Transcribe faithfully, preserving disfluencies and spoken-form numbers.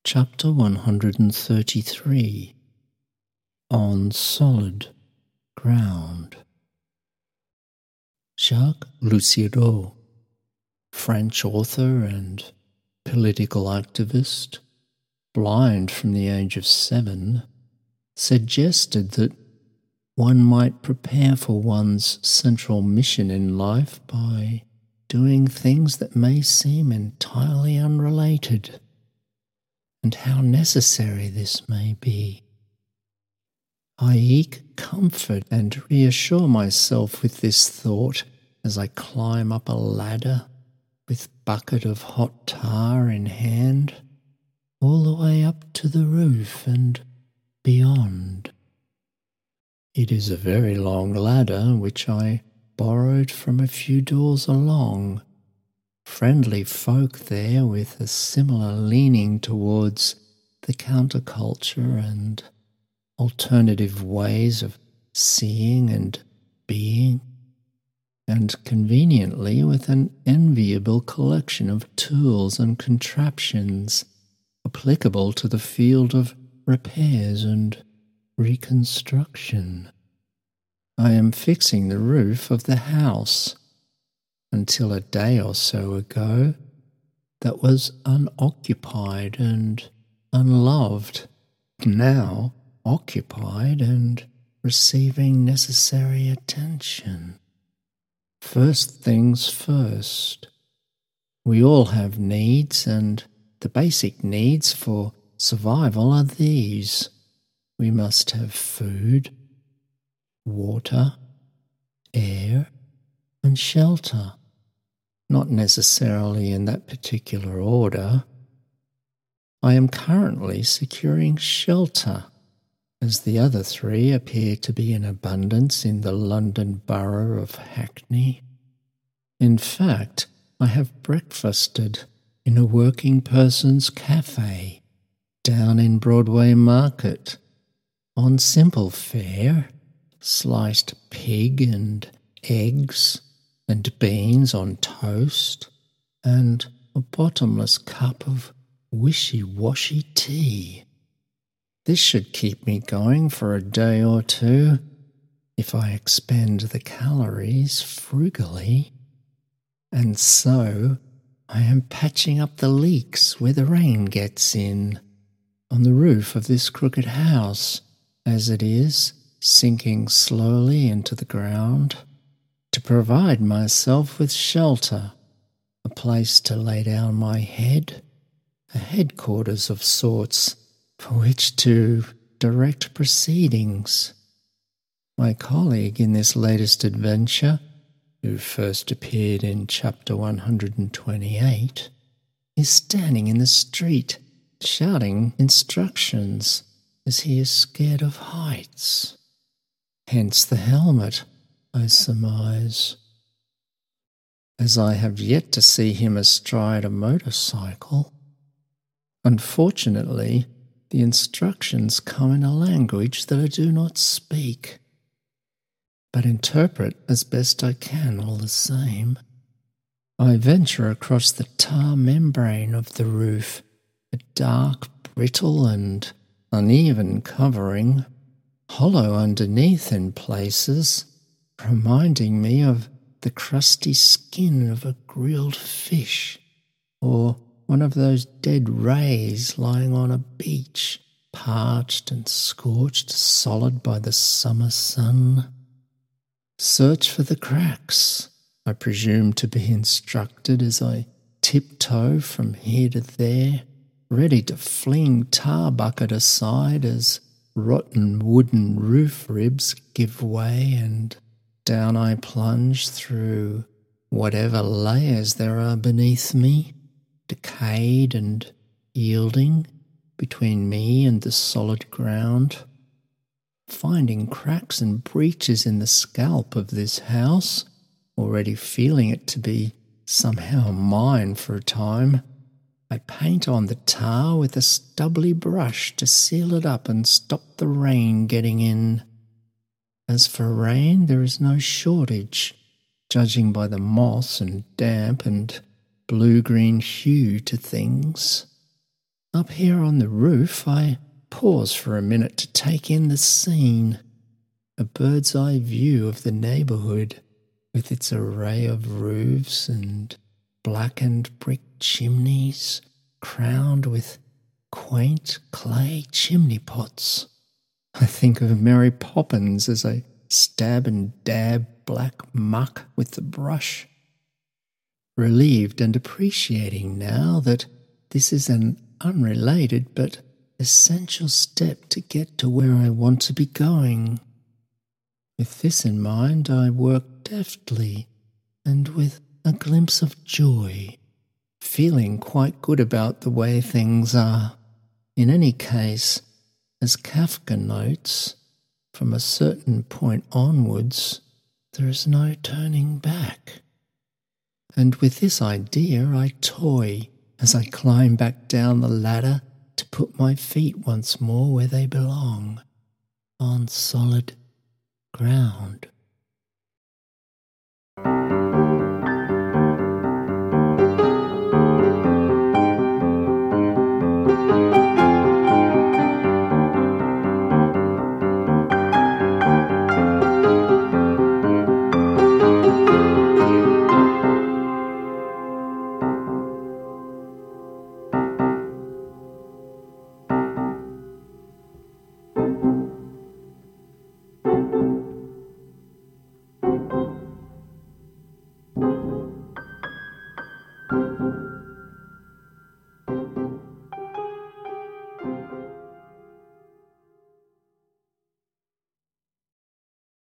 Chapter one hundred thirty-three. On Solid Ground. Jacques Luciereau, French author and political activist, blind from the age of seven, suggested that one might prepare for one's central mission in life by doing things that may seem entirely unrelated, and how necessary this may be. I eke comfort and reassure myself with this thought as I climb up a ladder with bucket of hot tar in hand, all the way up to the roof and beyond. It is a very long ladder which I borrowed from a few doors along, friendly folk there with a similar leaning towards the counterculture and alternative ways of seeing and being, and conveniently with an enviable collection of tools and contraptions applicable to the field of repairs and reconstruction. I am fixing the roof of the house. Until a day or so ago, that was unoccupied and unloved, now occupied and receiving necessary attention. First things first. We all have needs, and the basic needs for survival are these. We must have food, water, air, and shelter. Not necessarily in that particular order. I am currently securing shelter, as the other three appear to be in abundance in the London borough of Hackney. In fact, I have breakfasted in a working person's cafe down in Broadway Market on simple fare, sliced pig and eggs, and beans on toast, and a bottomless cup of wishy-washy tea. This should keep me going for a day or two, if I expend the calories frugally. And so I am patching up the leaks where the rain gets in, on the roof of this crooked house, as it is sinking slowly into the ground, to provide myself with shelter, a place to lay down my head, a headquarters of sorts for which to direct proceedings. My colleague in this latest adventure, who first appeared in chapter one hundred twenty-eight, is standing in the street shouting instructions as he is scared of heights. Hence the helmet, I surmise, as I have yet to see him astride a motorcycle. Unfortunately, the instructions come in a language that I do not speak, but interpret as best I can all the same. I venture across the tar membrane of the roof, a dark, brittle and uneven covering, hollow underneath in places, reminding me of the crusty skin of a grilled fish, or one of those dead rays lying on a beach, parched and scorched solid by the summer sun. Search for the cracks, I presume to be instructed as I tiptoe from here to there, ready to fling tar bucket aside as rotten wooden roof ribs give way, and down I plunge through whatever layers there are beneath me, decayed and yielding between me and the solid ground, finding cracks and breaches in the scalp of this house, already feeling it to be somehow mine for a time. I paint on the tar with a stubbly brush to seal it up and stop the rain getting in. As for rain, there is no shortage, judging by the moss and damp and blue-green hue to things. Up here on the roof, I pause for a minute to take in the scene, a bird's eye view of the neighbourhood with its array of roofs and blackened brick chimneys crowned with quaint clay chimney pots. I think of Mary Poppins as I stab and dab black muck with the brush, relieved and appreciating now that this is an unrelated but essential step to get to where I want to be going. With this in mind, I work deftly and with a glimpse of joy, feeling quite good about the way things are. In any case, as Kafka notes, from a certain point onwards, there is no turning back. And with this idea, I toy as I climb back down the ladder to put my feet once more where they belong, on solid ground.